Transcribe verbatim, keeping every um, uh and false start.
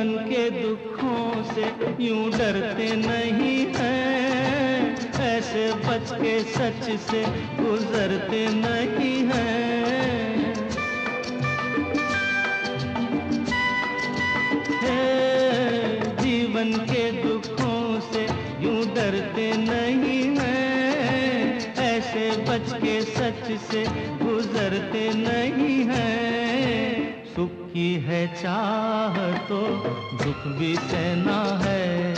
जीवन के दुखों से यूं डरते नहीं हैं, ऐसे बच के सच से गुजरते नहीं हैं। जीवन के दुखों से यूं डरते नहीं हैं, ऐसे बच के सच से गुजरते नहीं हैं। सुख की है चाह तो दुख भी सहना है,